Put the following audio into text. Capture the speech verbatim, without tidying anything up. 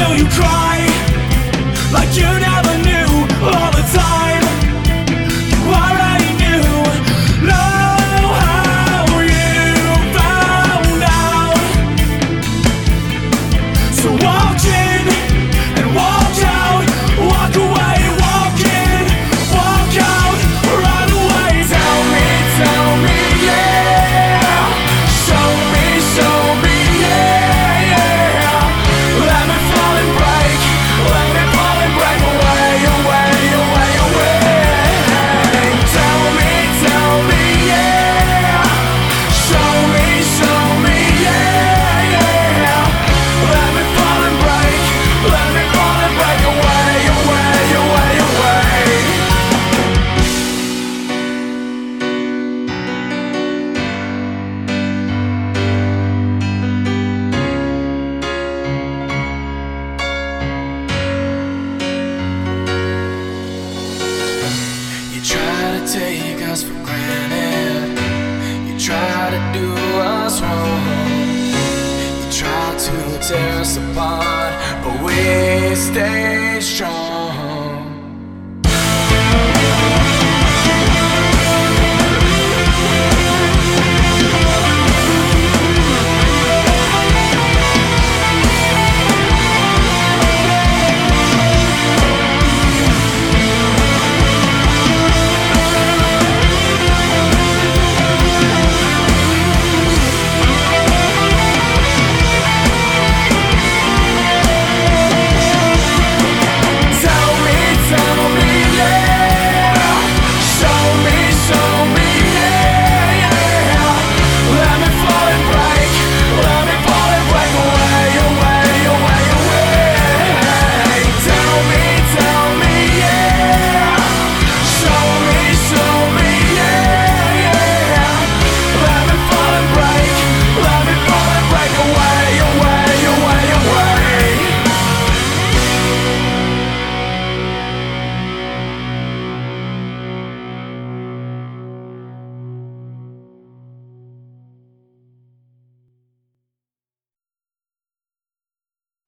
till you cry, like you never knew all the time. You already knew, know how you found out. So walk in and walk out, walk away, walk in, walk out, right away. Tell me, tell me, yeah. Show me, show me, yeah, yeah. Let me fall and break, let me fall and break away, away, away, away. Tell me, tell me, yeah. Show me, show me, yeah, yeah. Let me fall and break, let me fall and break away, away, away, away. You try to take us for granted, you try to do us wrong, you try to tear us apart, but we stay strong.